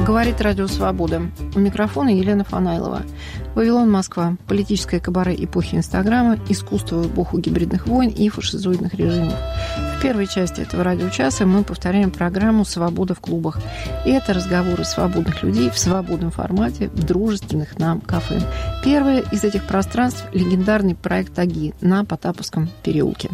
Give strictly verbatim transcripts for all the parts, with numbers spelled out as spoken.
Говорит Радио Свобода. У микрофона Елена Фанайлова. Вавилон, Москва. Политическое кабаре эпохи Инстаграма, искусство в эпоху гибридных войн и фашизоидных режимов. В первой части этого радиочаса мы повторяем программу «Свобода в клубах». И это разговоры свободных людей в свободном формате в дружественных нам кафе. Первое из этих пространств – легендарный проект «Аги» на Потаповском переулке.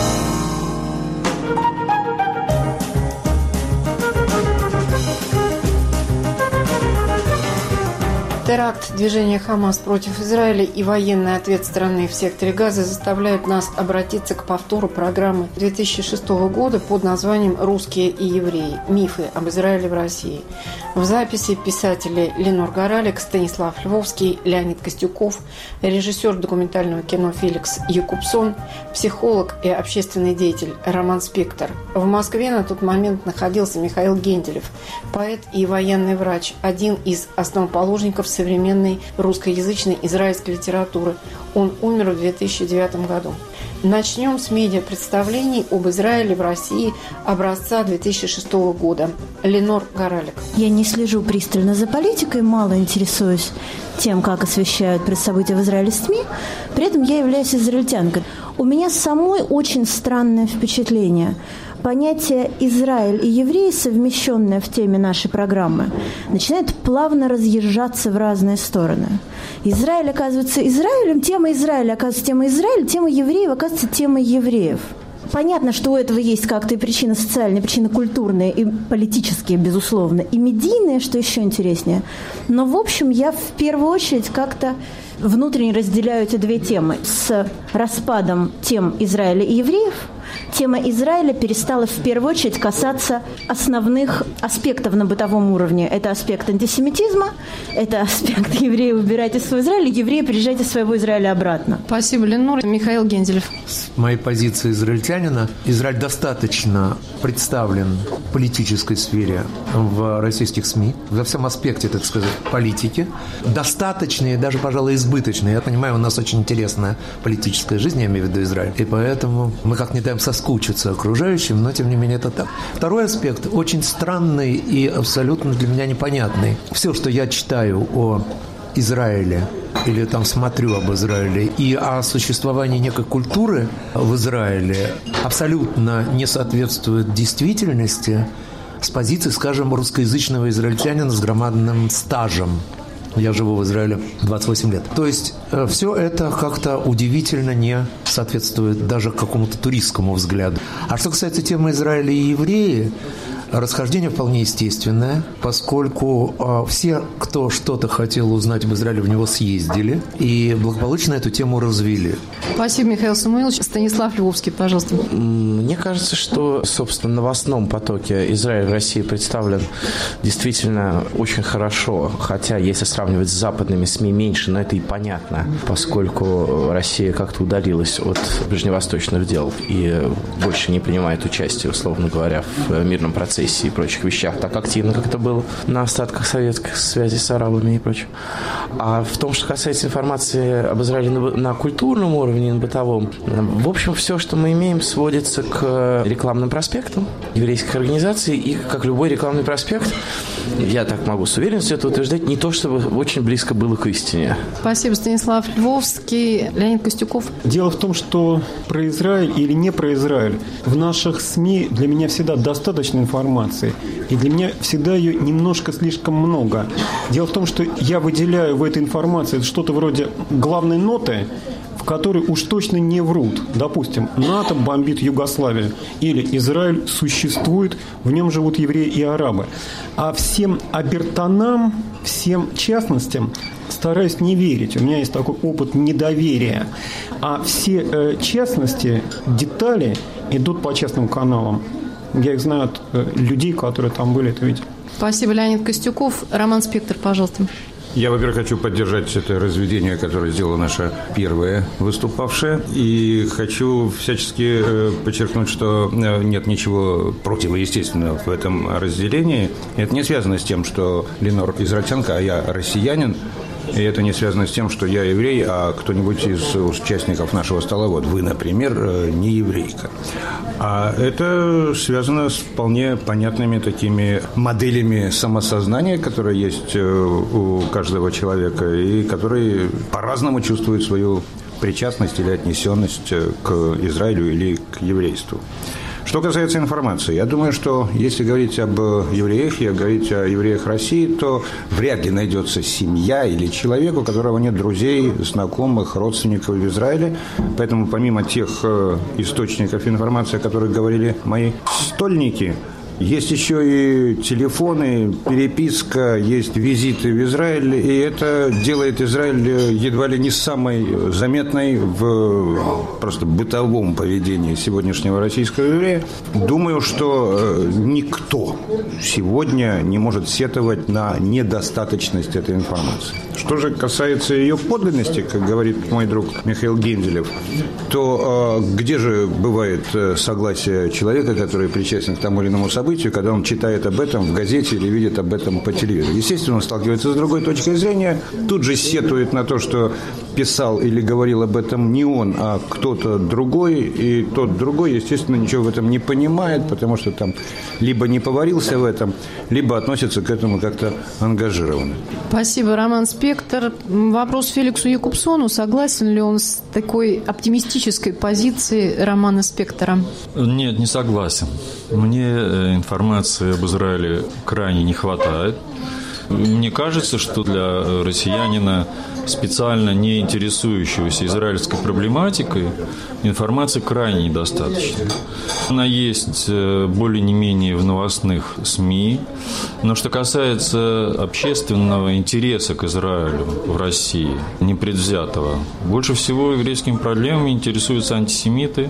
Теракт движения «Хамас» против Израиля и военный ответ страны в секторе Газа заставляют нас обратиться к повтору программы две тысячи шестого года под названием «Русские и евреи. Мифы об Израиле в России». В записи писатели Ленор Горалик, Станислав Львовский, Леонид Костюков, режиссер документального кино Феликс Якубсон, психолог и общественный деятель Роман Спектор. В Москве на тот момент находился Михаил Генделев, поэт и военный врач, один из основоположников современной русскоязычной израильской литературы. Он умер в две тысячи девятом году. Начнем с медиапредставлений об Израиле в России образца две тысячи шестого года. Ленор Горалик. Я не слежу пристально за политикой, мало интересуюсь тем, как освещают события в Израиле СМИ. При этом я являюсь израильтянкой. У меня самой очень странное впечатление. Понятие «Израиль» и «евреи», совмещенное в теме нашей программы, начинает плавно разъезжаться в разные стороны. Израиль оказывается Израилем, тема Израиля оказывается темой Израиля, тема евреев оказывается темой евреев. Понятно, что у этого есть как-то и причины социальные, и причины культурные, и политические, безусловно, и медийные, что еще интереснее. Но, в общем, я в первую очередь как-то внутренне разделяю эти две темы. С распадом тем Израиля и евреев тема Израиля перестала в первую очередь касаться основных аспектов на бытовом уровне. Это аспект антисемитизма, это аспект евреев убирайте свой Израиль, евреи приезжайте из своего Израиля обратно. Спасибо, Ленор. Михаил Генделев. С моей позиции израильтянина, Израиль достаточно представлен в политической сфере в российских СМИ, во всем аспекте, так сказать, политики. Достаточные, даже, пожалуй, избыточные. Я понимаю, у нас очень интересная политическая жизнь, я имею в виду Израиль, и поэтому мы как не даем соскучиться окружающим, но, тем не менее, это так. Второй аспект очень странный и абсолютно для меня непонятный. Все, что я читаю о Израиле или там смотрю об Израиле и о существовании некой культуры в Израиле, абсолютно не соответствует действительности с позиции, скажем, русскоязычного израильтянина с громадным стажем. Я живу в Израиле двадцать восемь лет. То есть э, все это как-то удивительно не соответствует даже какому-то туристскому взгляду. А что касается темы Израиля и евреи, расхождение вполне естественное, поскольку э, все, кто что-то хотел узнать об Израиле, в него съездили и благополучно эту тему развили. Спасибо, Михаил Самуилович. Станислав Львовский, пожалуйста. Мне кажется, что, собственно, в новостном потоке Израиль в России представлен действительно очень хорошо, хотя если сравнивать с западными СМИ меньше, но это и понятно, поскольку Россия как-то удалилась от ближневосточных дел и больше не принимает участие, условно говоря, в мирном процессе и прочих вещах так активно, как это было на остатках советских связей с арабами и прочим. А в том, что касается информации об Израиле на, на культурном уровне, на бытовом, в общем, все, что мы имеем, сводится к рекламным проспектам еврейских организаций, и, как любой рекламный проспект, я так могу с уверенностью это утверждать, не то чтобы очень близко было к истине. Спасибо, Станислав Львовский. Леонид Костюков. Дело в том, что про Израиль или не про Израиль в наших СМИ для меня всегда достаточно информации, и для меня всегда ее немножко слишком много. Дело в том, что я выделяю в этой информации что-то вроде главной ноты, в которой уж точно не врут. Допустим, НАТО бомбит Югославию, или Израиль существует, в нем живут евреи и арабы. А всем обертонам, всем частностям стараюсь не верить. У меня есть такой опыт недоверия. А все э, частности, детали идут по частным каналам. Я их знаю от э, людей, которые там были, это видели. Спасибо, Леонид Костюков. Роман Спектор, пожалуйста. Я, во-первых, хочу поддержать это разведение, которое сделала наша первая выступавшая. И хочу всячески подчеркнуть, что нет ничего противоестественного в этом разделении. Это не связано с тем, что Ленор израильтянка, а я россиянин. И это не связано с тем, что я еврей, а кто-нибудь из участников нашего стола, вот вы, например, не еврейка. А это связано с вполне понятными такими моделями самосознания, которые есть у каждого человека и которые по-разному чувствуют свою причастность или отнесенность к Израилю или к еврейству. Что касается информации, я думаю, что если говорить об евреях и говорить о евреях России, то вряд ли найдется семья или человек, у которого нет друзей, знакомых, родственников в Израиле. Поэтому помимо тех источников информации, о которых говорили мои стольники, есть еще и телефоны, переписка, есть визиты в Израиль, и это делает Израиль едва ли не самой заметной в просто бытовом поведении сегодняшнего российского еврея. Думаю, что никто сегодня не может сетовать на недостаточность этой информации. Что же касается ее подлинности, как говорит мой друг Михаил Генделев, то где же бывает согласие человека, который причастен к тому или иному событию, когда он читает об этом в газете или видит об этом по телевизору? Естественно, он сталкивается с другой точкой зрения, тут же сетует на то, что писал или говорил об этом не он, а кто-то другой, и тот другой, естественно, ничего в этом не понимает, потому что там либо не поварился в этом, либо относится к этому как-то ангажированно. Спасибо, Роман Спектор. Вопрос Феликсу Якубсону. Согласен ли он с такой оптимистической позицией Романа Спектора? Нет, не согласен. Мне информации об Израиле крайне не хватает. Мне кажется, что для россиянина, специально не интересующегося израильской проблематикой, информации крайне недостаточно. Она есть более-менее в новостных СМИ, но что касается общественного интереса к Израилю в России, непредвзятого, больше всего еврейскими проблемами интересуются антисемиты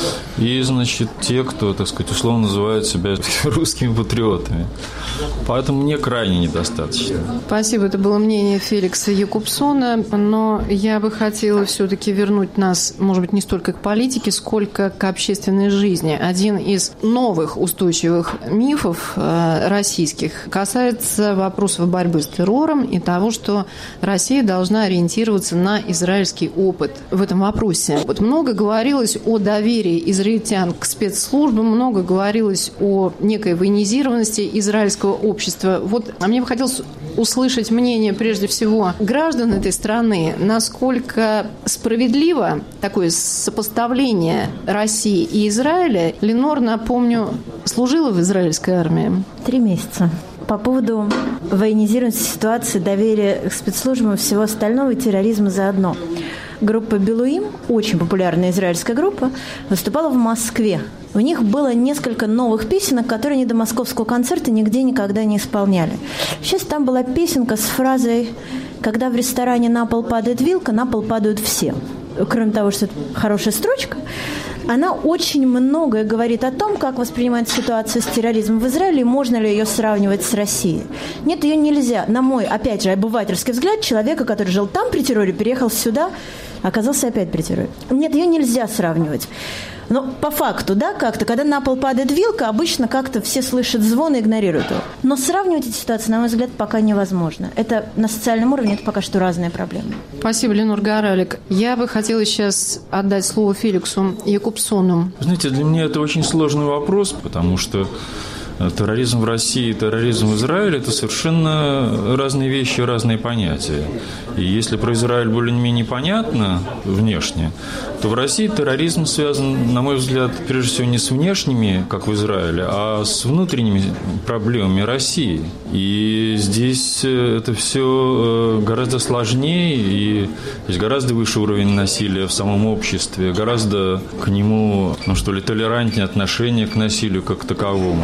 и, значит, те, кто, так сказать, условно называют себя русскими патриотами. Поэтому мне крайне недостаточно. Спасибо. Это было мнение Феликса Якубсона. Но я бы хотела все-таки вернуть нас, может быть, не столько к политике, сколько к общественной жизни. Один из новых устойчивых мифов э, российских касается вопросов борьбы с террором и того, что Россия должна ориентироваться на израильский опыт в этом вопросе. Вот много говорилось о доверии израильтян к спецслужбам, много говорилось о некой военизированности израильского общества. Вот, а мне бы хотелось услышать мнение, прежде всего, граждан этой страны, насколько справедливо такое сопоставление России и Израиля. Ленор, напомню, служила в израильской армии. Три месяца. По поводу военизированности ситуации, доверия к спецслужбам и всего остального, и терроризма заодно. Группа «Белуим», очень популярная израильская группа, выступала в Москве. У них было несколько новых песенок, которые они до московского концерта нигде никогда не исполняли. Сейчас там была песенка с фразой «Когда в ресторане на пол падает вилка, на пол падают все». Кроме того, что это хорошая строчка, она очень многое говорит о том, как воспринимается ситуация с терроризмом в Израиле и можно ли ее сравнивать с Россией. Нет, ее нельзя. На мой, опять же, обывательский взгляд, человека, который жил там при терроре, переехал сюда, оказался опять при терроре. Нет, ее нельзя сравнивать. Но по факту, да, как-то, когда на пол падает вилка, обычно как-то все слышат звон и игнорируют его. Но сравнивать эти ситуации, на мой взгляд, пока невозможно. Это на социальном уровне, это пока что разные проблемы. Спасибо, Ленор Горалик. Я бы хотела сейчас отдать слово Феликсу Якубсону. Знаете, для меня это очень сложный вопрос, потому что терроризм в России и терроризм в Израиле – это совершенно разные вещи, разные понятия. И если про Израиль более-менее понятно внешне, то в России терроризм связан, на мой взгляд, прежде всего не с внешними, как в Израиле, а с внутренними проблемами России. И здесь это все гораздо сложнее, и есть гораздо выше уровень насилия в самом обществе, гораздо к нему, ну что ли, толерантнее отношение к насилию как к таковому.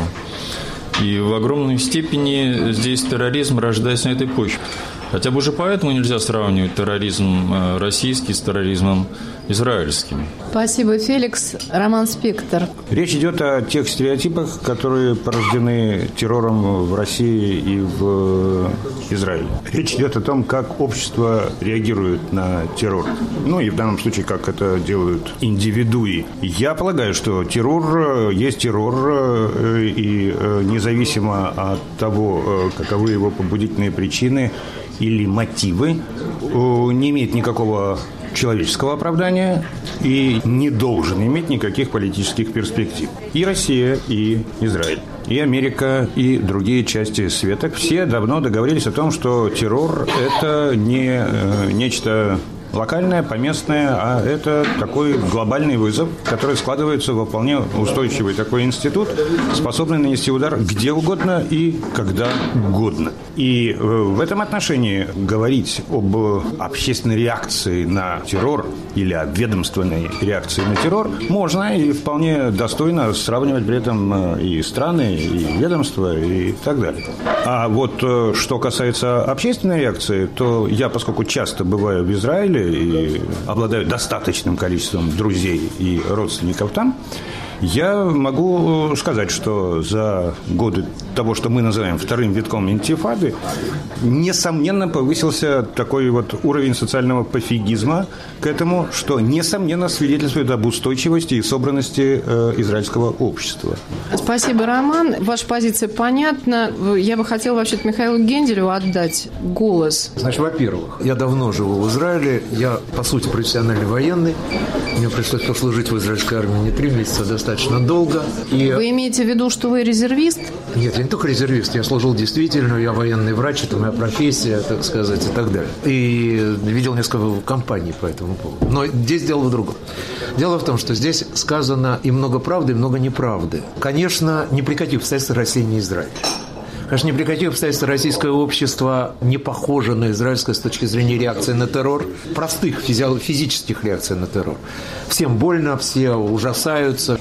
И в огромной степени здесь терроризм рождается на этой почве. Хотя бы уже поэтому нельзя сравнивать терроризм российский с терроризмом израильским. Спасибо, Феликс. Роман Спектор. Речь идет о тех стереотипах, которые порождены террором в России и в Израиле. Речь идет о том, как общество реагирует на террор. Ну и в данном случае, как это делают индивидуи. Я полагаю, что террор есть террор, и независимо от того, каковы его побудительные причины, или мотивы не имеет никакого человеческого оправдания и не должен иметь никаких политических перспектив. И Россия, и Израиль, и Америка, и другие части света все давно договорились о том, что террор – это не нечто локальное, поместное, а это такой глобальный вызов, который складывается во вполне устойчивый такой институт, способный нанести удар где угодно и когда угодно. И в этом отношении говорить об общественной реакции на террор или о ведомственной реакции на террор можно и вполне достойно сравнивать при этом и страны, и ведомства, и так далее. А вот что касается общественной реакции, то я, поскольку часто бываю в Израиле, и обладаю достаточным количеством друзей и родственников там, я могу сказать, что за годы того, что мы называем вторым витком интифады, несомненно повысился такой вот уровень социального пофигизма к этому, что, несомненно, свидетельствует об устойчивости и собранности э, израильского общества. Спасибо, Роман. Ваша позиция понятна. Я бы хотела вообще-то Михаилу Генделеву отдать голос. Значит, во-первых, я давно живу в Израиле. Я, по сути, профессиональный военный. Мне пришлось послужить в израильской армии не три месяца, а достаточно долго. И... Вы имеете в виду, что вы резервист? Нет, я не только резервист. Я служил действительно, я военный врач, это моя профессия, так сказать, и так далее. И видел несколько компаний по этому поводу. Но здесь дело в другом. Дело в том, что здесь сказано и много правды, и много неправды. Конечно, ни при каких обстоятельствах Россия не Израиль. Конечно, ни при каких обстоятельствах российское общество не похоже на израильское с точки зрения реакции на террор, простых физи- физических реакций на террор. Всем больно, все ужасаются,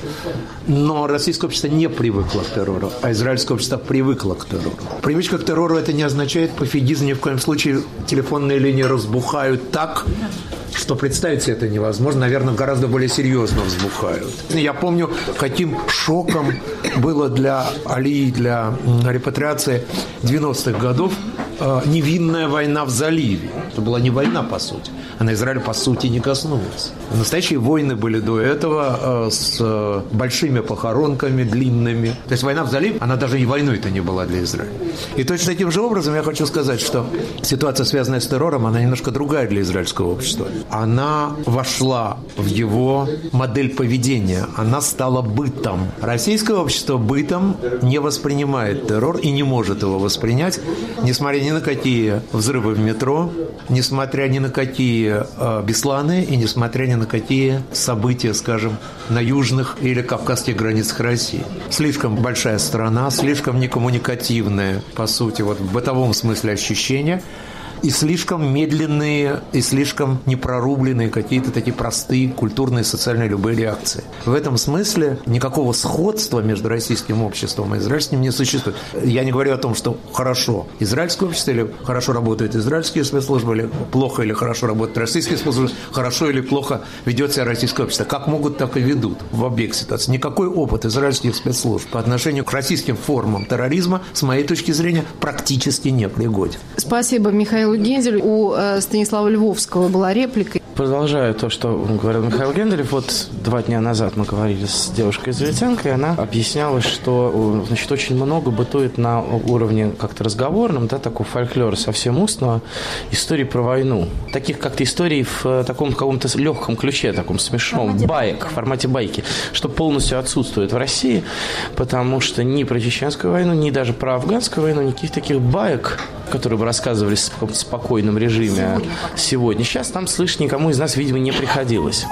но российское общество не привыкло к террору, а израильское общество привыкло к террору. Привычка к террору – это не означает пофигизм, ни в коем случае телефонные линии разбухают так, что представить себе это невозможно, наверное, гораздо более серьезно взбухают. Я помню, каким шоком было для Алии, для репатриации девяностых годов невинная война в заливе. Это была не война, по сути. Она Израиля, по сути, не коснулась. Настоящие войны были до этого с большими похоронками, длинными. То есть война в заливе, она даже и войной-то не была для Израиля. И точно таким же образом я хочу сказать, что ситуация, связанная с террором, она немножко другая для израильского общества. Она вошла в его модель поведения. Она стала бытом. Российское общество бытом не воспринимает террор и не может его воспринять, несмотря ни на какие взрывы в метро, несмотря ни на какие э, Бесланы и несмотря ни на какие события, скажем, на южных или кавказских границах России. Слишком большая страна, слишком некоммуникативное, по сути, вот в бытовом смысле ощущения, и слишком медленные, и слишком непрорубленные какие-то такие простые культурные, социальные любые реакции. В этом смысле никакого сходства между российским обществом и израильским не существует. Я не говорю о том, что хорошо израильское общество или хорошо работают израильские спецслужбы, или плохо или хорошо работают российские спецслужбы, хорошо или плохо ведет себя российское общество. Как могут, так и ведут в обеих ситуациях. Никакой опыт израильских спецслужб по отношению к российским формам терроризма, с моей точки зрения, практически не пригоден. Спасибо, Михаил Гендель. У э, Станислава Львовского была реплика. Продолжаю то, что говорил Михаил Генделев. Вот два дня назад мы говорили с девушкой-израильтянкой, и она объясняла, что, значит, очень много бытует на уровне как-то разговорном, да, такого фольклора совсем устного, историй про войну. Таких как-то историй в таком каком-то легком ключе, таком смешном, баек, в формате байки, что полностью отсутствует в России, потому что ни про чеченскую войну, ни даже про афганскую войну, никаких таких баек, которые бы рассказывались в каком-то спокойном режиме сегодня, сегодня. Сейчас там слышать никому из нас, видимо, не приходилось.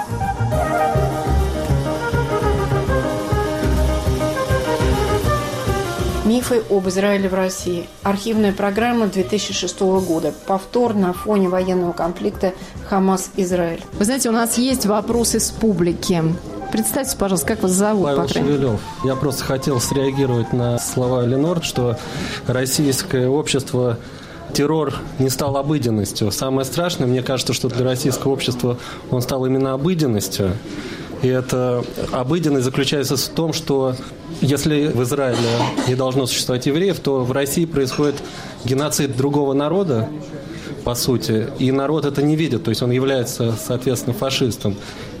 Мифы об Израиле в России. Архивная программа две тысячи шестого года. Повтор на фоне военного конфликта Хамас-Израиль. Вы знаете, у нас есть вопросы с публики. Представьте, пожалуйста, как вас зовут? Павел Шевелев. Я просто хотел среагировать на слова Ленор, что российское общество, террор не стал обыденностью. Самое страшное, мне кажется, что для российского общества он стал именно обыденностью. И эта обыденность заключается в том, что если в Израиле не должно существовать евреев, то в России происходит геноцид другого народа, по сути, и народ это не видит, то есть он является, соответственно, фашистом.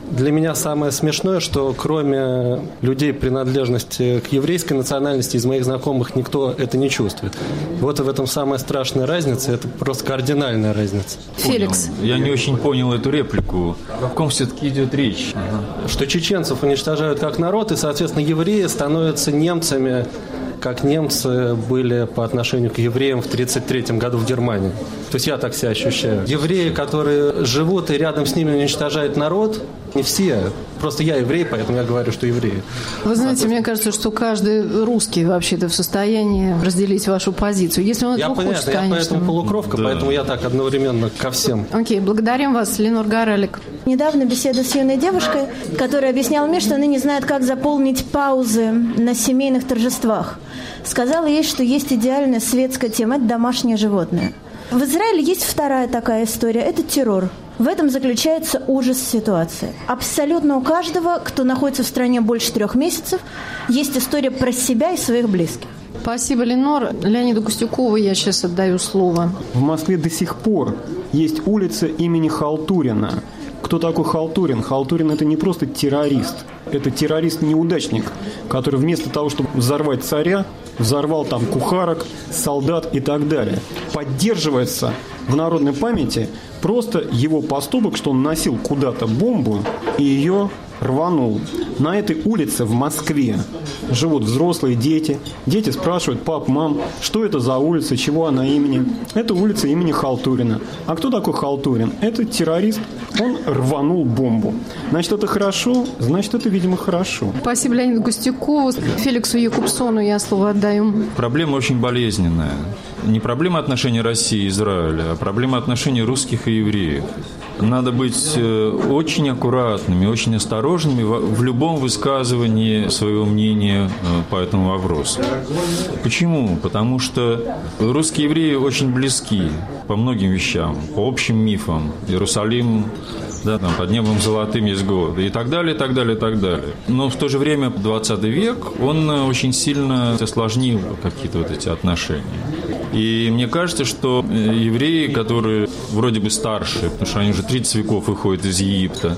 для меня самое смешное, что кроме людей принадлежности к еврейской национальности, из моих знакомых никто это не чувствует. Вот в этом самая страшная разница, это просто кардинальная разница. Феликс. Понял. Я не очень понял эту реплику. О ком все-таки идет речь? Ага. Что чеченцев уничтожают как народ, и, соответственно, евреи становятся немцами, как немцы были по отношению к евреям в тысяча девятьсот тридцать третьем году в Германии. То есть я так себя ощущаю. Евреи, которые живут и рядом с ними уничтожают народ, не все. Просто я еврей, поэтому я говорю, что евреи. Вы знаете, мне кажется, что каждый русский вообще-то в состоянии разделить вашу позицию. Если он я этого понятно, хочет, я конечно. поэтому полукровка, да. Поэтому я так одновременно ко всем. Окей, благодарим вас, Ленор Горалик. Недавно беседа с юной девушкой, которая объясняла мне, что она не знает, как заполнить паузы на семейных торжествах. Сказала ей, что есть идеальная светская тема – это домашнее животное. В Израиле есть вторая такая история – это террор. В этом заключается ужас ситуации. Абсолютно у каждого, кто находится в стране больше трех месяцев, есть история про себя и своих близких. Спасибо, Ленор. Леониду Костюкову я сейчас отдаю слово. В Москве до сих пор есть улица имени Халтурина. Кто такой Халтурин? Халтурин – это не просто террорист. Это террорист-неудачник, который вместо того, чтобы взорвать царя, взорвал там кухарок, солдат и так далее. Поддерживается в народной памяти просто его поступок, что он носил куда-то бомбу и ее рванул. На этой улице в Москве живут взрослые дети. Дети спрашивают: пап, мам, что это за улица, чего она имени? Это улица имени Халтурина. А кто такой Халтурин? Это террорист. Он рванул бомбу. Значит, это хорошо? Значит, это, видимо, хорошо. Спасибо Леониду Костюкову. Феликсу Якубсону я слово отдаю. Проблема очень болезненная. Не проблема отношений России и Израиля, а проблема отношений русских и евреев. Надо быть очень аккуратными, очень осторожными в любом высказывании своего мнения по этому вопросу. Почему? Потому что русские евреи очень близки по многим вещам, по общим мифам. Иерусалим, да, там, под небом золотым есть год, и так далее, и так далее, и так далее. Но в то же время двадцатый век, он очень сильно осложнил какие-то вот эти отношения. И мне кажется, что евреи, которые вроде бы старше, потому что они уже тридцать веков выходят из Египта,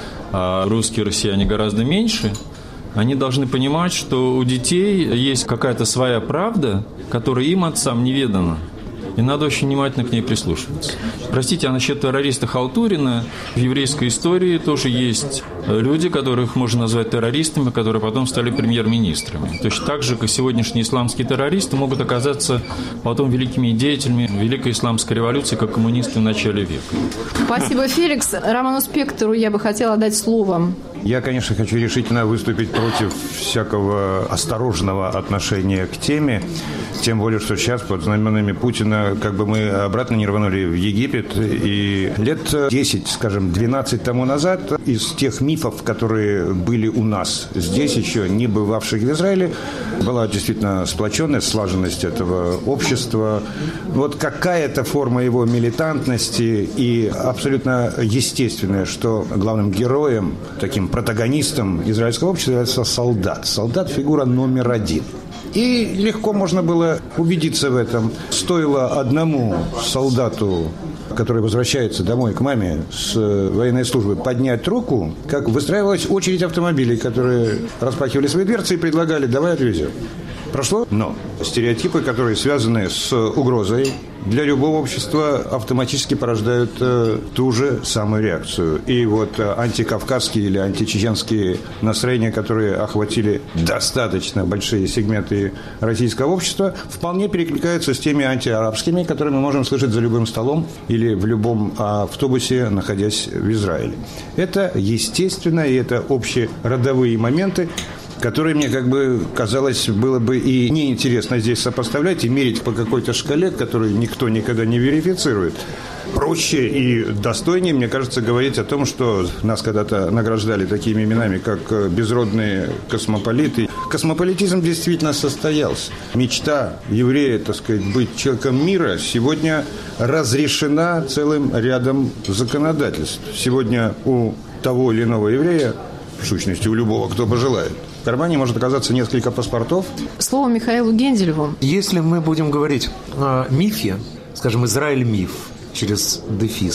а русские россияне гораздо меньше, они должны понимать, что у детей есть какая-то своя правда, которая им, отцам, неведана. И надо очень внимательно к ней прислушиваться. Простите, а насчет террориста Халтурина, в еврейской истории тоже есть люди, которых можно назвать террористами, которые потом стали премьер-министрами. Точно так же, как сегодняшние исламские террористы могут оказаться потом великими деятелями Великой исламской революции, как коммунисты в начале века. Спасибо, Феликс. Роману Спектору я бы хотела дать слово. Я, конечно, хочу решительно выступить против всякого осторожного отношения к теме. Тем более, что сейчас под знаменами Путина как бы мы обратно не рванули в Египет. И лет десять, скажем, двенадцать тому назад из тех мифов, которые были у нас здесь, еще не бывавших в Израиле, была действительно сплоченность, слаженность этого общества. Вот какая-то форма его милитантности и абсолютно естественное, что главным героем, таким протагонистом израильского общества является солдат. Солдат – фигура номер один. И легко можно было убедиться в этом. Стоило одному солдату, который возвращается домой к маме с военной службы, поднять руку, как выстраивалась очередь автомобилей, которые распахивали свои дверцы и предлагали: давай отвезем. Прошло, но стереотипы, которые связаны с угрозой, для любого общества автоматически порождают э, ту же самую реакцию. И вот э, антикавказские или античеченские настроения, которые охватили достаточно большие сегменты российского общества, вполне перекликаются с теми антиарабскими, которые мы можем слышать за любым столом или в любом автобусе, находясь в Израиле. Это естественно, и это общеродовые моменты, которые мне, как бы, казалось, было бы и неинтересно здесь сопоставлять и мерить по какой-то шкале, которую никто никогда не верифицирует. Проще и достойнее, мне кажется, говорить о том, что нас когда-то награждали такими именами, как безродные космополиты. Космополитизм действительно состоялся. Мечта еврея, так сказать, быть человеком мира, сегодня разрешена целым рядом законодательств. Сегодня у того или иного еврея, в сущности, у любого, кто пожелает, в кармане может оказаться несколько паспортов. Слово Михаилу Генделеву. Если мы будем говорить о мифе, скажем, Израиль-миф через дефис,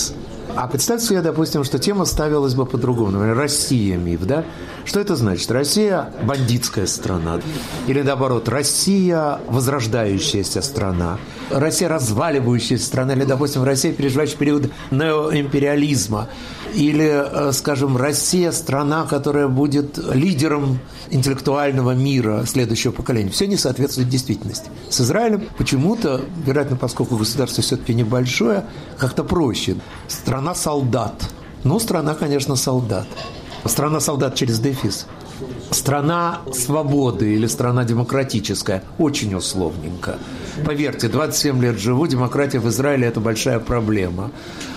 А представьте себе, допустим, что тема ставилась бы по-другому. Например, Россия миф, да? Что это значит? Россия – бандитская страна. Или, наоборот, Россия – возрождающаяся страна. Россия – разваливающаяся страна. Или, допустим, Россия, переживающая период неоимпериализма. Или, скажем, Россия – страна, которая будет лидером интеллектуального мира следующего поколения. Все не соответствует действительности. С Израилем почему-то, вероятно, поскольку государство все-таки небольшое, как-то проще. Страна солдат. Ну, страна, конечно, солдат. Страна солдат через дефис. Страна свободы или страна демократическая. Очень условненько. Поверьте, двадцать семь лет живу, демократия в Израиле – это большая проблема.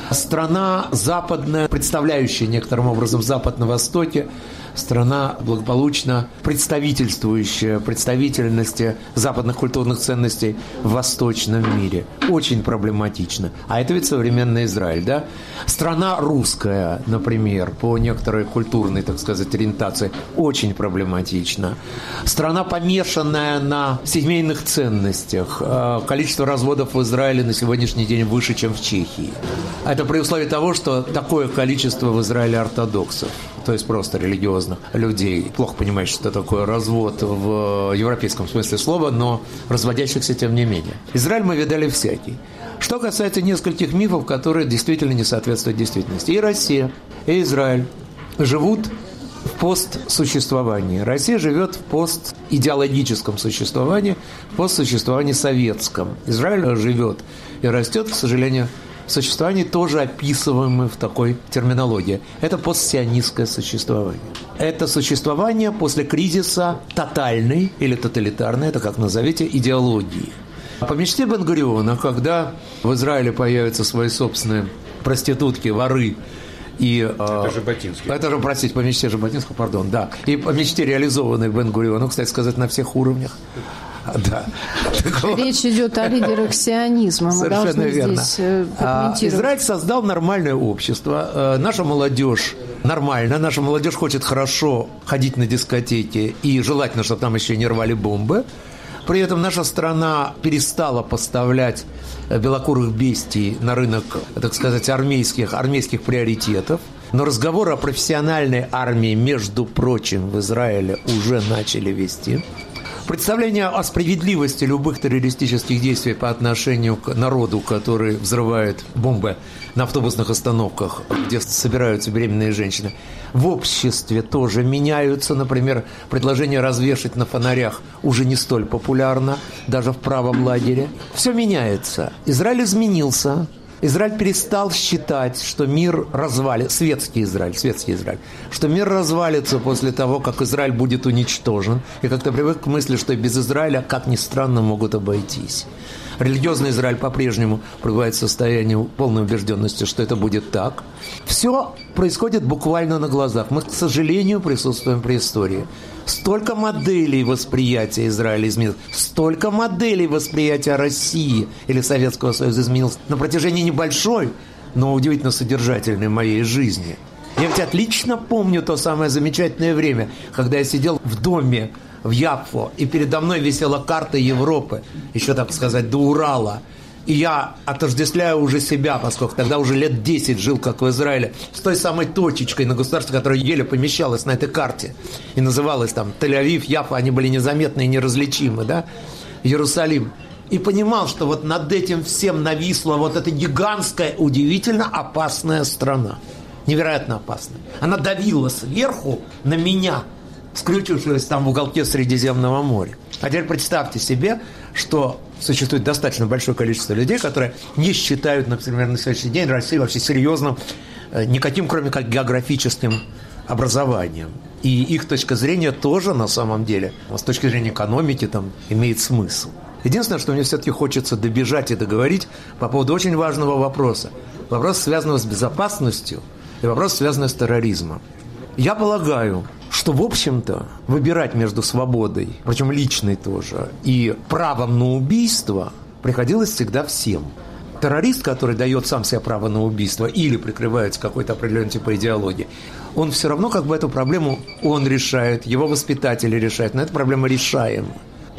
Страна западная, представляющая некоторым образом Запад на Востоке, страна благополучно представительствующая представительности западных культурных ценностей в восточном мире. Очень проблематично. А это ведь современный Израиль, да? Страна русская, например, по некоторой культурной, так сказать, ориентации, очень проблематична. Страна, помешанная на семейных ценностях. Количество разводов в Израиле на сегодняшний день выше, чем в Чехии. Это при условии того, что такое количество в Израиле ортодоксов, то есть просто религиозных людей, плохо понимаешь, что такое развод в европейском смысле слова, но разводящихся тем не менее. Израиль мы видали всякий. Что касается нескольких мифов, которые действительно не соответствуют действительности. И Россия, и Израиль живут в постсуществовании. Россия живет в постидеологическом существовании, в постсуществовании советском. Израиль живет и растет, к сожалению, существование тоже описываемое в такой терминологии. Это постсионистское существование. Это существование после кризиса тотальной или тоталитарной, это как назовите, идеологии. По мечте Бен-Гуриона, когда в Израиле появятся свои собственные проститутки, воры, и, это э, Жаботинский. Это же, простите, по мечте Жаботинского, пардон, да. И по мечте, реализованной Бен-Гурионом, кстати сказать, на всех уровнях. Да. Речь идет о лидерах сионизма. Мы совершенно верно. Здесь Израиль создал нормальное общество. Наша молодежь нормально. Наша молодежь хочет хорошо ходить на дискотеки. И желательно, чтобы там еще не рвали бомбы. При этом наша страна перестала поставлять белокурых бестий на рынок, так сказать, армейских, армейских приоритетов. Но разговоры о профессиональной армии, между прочим, в Израиле уже начали вести. Представление о справедливости любых террористических действий по отношению к народу, который взрывает бомбы на автобусных остановках, где собираются беременные женщины, в обществе тоже меняются. Например, предложение развешать на фонарях уже не столь популярно, даже в правом лагере. Все меняется. Израиль изменился. Израиль перестал считать, что мир развалится, светский Израиль, светский Израиль, что мир развалится после того, как Израиль будет уничтожен, и как-то привык к мысли, что без Израиля, как ни странно, могут обойтись. Религиозный Израиль по-прежнему пребывает в состоянии полной убежденности, что это будет так. Все происходит буквально на глазах. Мы, к сожалению, присутствуем при истории. Столько моделей восприятия Израиля изменилось, столько моделей восприятия России или Советского Союза изменилось на протяжении небольшой, но удивительно содержательной моей жизни. Я ведь отлично помню то самое замечательное время, когда я сидел в доме в Яффо, и передо мной висела карта Европы, еще, так сказать, до Урала. И я отождествляю уже себя, поскольку тогда уже лет десять жил, как в Израиле, с той самой точечкой на государстве, которая еле помещалась на этой карте. И называлась там Тель-Авив, Яффа, они были незаметны и неразличимы, да? Иерусалим. И понимал, что вот над этим всем нависла вот эта гигантская, удивительно опасная страна. Невероятно опасная. Она давила сверху на меня, скрючившись там в уголке Средиземного моря. А теперь представьте себе, что существует достаточно большое количество людей, которые не считают, например, на сегодняшний день Россию вообще серьезным никаким, кроме как географическим образованием. И их точка зрения тоже, на самом деле, с точки зрения экономики, там, имеет смысл. Единственное, что мне все-таки хочется добежать и договорить по поводу очень важного вопроса. Вопрос, связанного с безопасностью, и вопрос, связанный с терроризмом. Я полагаю, что, в общем-то, выбирать между свободой, причем личной тоже, и правом на убийство приходилось всегда всем. Террорист, который дает сам себе право на убийство или прикрывается какой-то определенной типа идеологии, он все равно как бы эту проблему он решает, его воспитатели решают, но эта проблема решаема.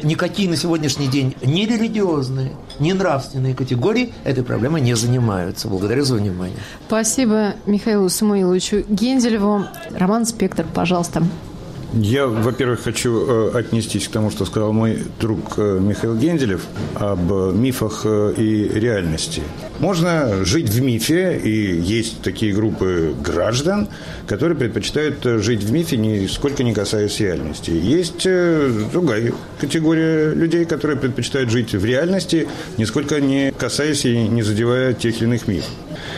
никакие на сегодняшний день ни религиозные, ни нравственные категории этой проблемой не занимаются. Благодарю за внимание. Спасибо Михаилу Самуиловичу Генделеву. Роман Спектр, пожалуйста. Я, во-первых, хочу э, отнестись к тому, что сказал мой друг э, Михаил Генделев об э, мифах э, и реальности. Можно жить в мифе, и есть такие группы граждан, которые предпочитают жить в мифе, нисколько не касаясь реальности. Есть э, другая категория людей, которые предпочитают жить в реальности, нисколько не касаясь и не задевая тех или иных мифов.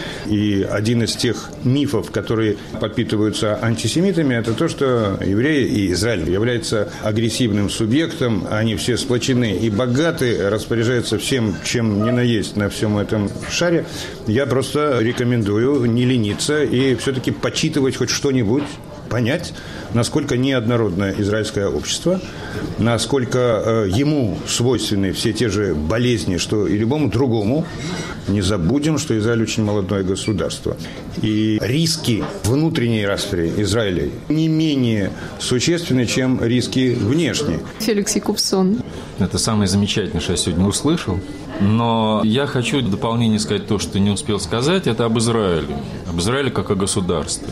И один из тех мифов, которые подпитываются антисемитами, это то, что евреи и Израиль являются агрессивным субъектом, они все сплочены и богаты, распоряжаются всем, чем ни на есть на всем этом шаре. Я просто рекомендую не лениться и все-таки почитывать хоть что-нибудь, понять, насколько неоднородное израильское общество, насколько ему свойственны все те же болезни, что и любому другому. Не забудем, что Израиль очень молодое государство. И риски внутренней распри Израиля не менее существенны, чем риски внешние. Феликс Якубсон. Это самое замечательное, что я сегодня услышал. Но я хочу в дополнение сказать то, что не успел сказать, это об Израиле. Об Израиле как о государстве.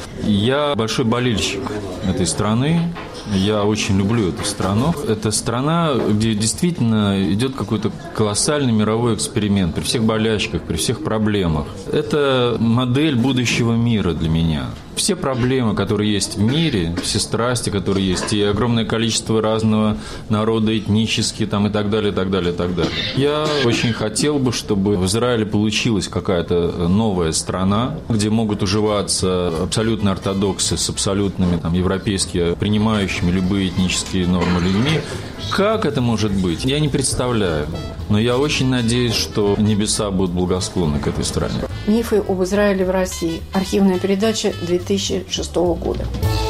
Я большой болельщик этой страны. Я очень люблю эту страну. Это страна, где действительно идет какой-то колоссальный мировой эксперимент при всех болячках, при всех проблемах. Это модель будущего мира для меня. Все проблемы, которые есть в мире, все страсти, которые есть, и огромное количество разного народа, этнические там, и так далее, и так далее, и так далее. Я очень хотел бы, чтобы в Израиле получилась какая-то новая страна, где могут уживаться абсолютно ортодоксы с абсолютными там, европейскими, принимающими любые этнические нормы людьми. Как это может быть? Я не представляю. Но я очень надеюсь, что небеса будут благосклонны к этой стране. Мифы об Израиле в России. Архивная передача две тысячи шестого года.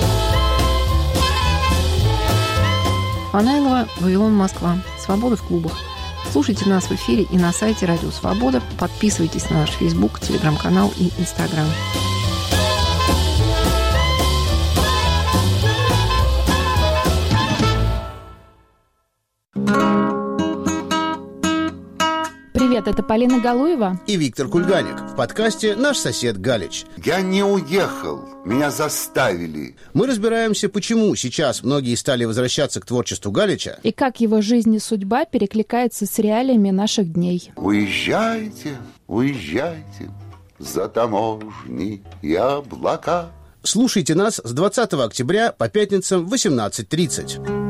Панайлова, Вавилон, Москва. Свобода в клубах. Слушайте нас в эфире и на сайте Радио Свобода. Подписывайтесь на наш Фейсбук, Телеграм-канал и Инстаграм. Привет, это Полина Галуева и Виктор Кульганик в подкасте «Наш сосед Галич». Я не уехал, меня заставили. Мы разбираемся, почему сейчас многие стали возвращаться к творчеству Галича и как его жизнь и судьба перекликается с реалиями наших дней. Уезжайте, уезжайте за таможни и облака. Слушайте нас с двадцатого октября по пятницам в восемнадцать тридцать.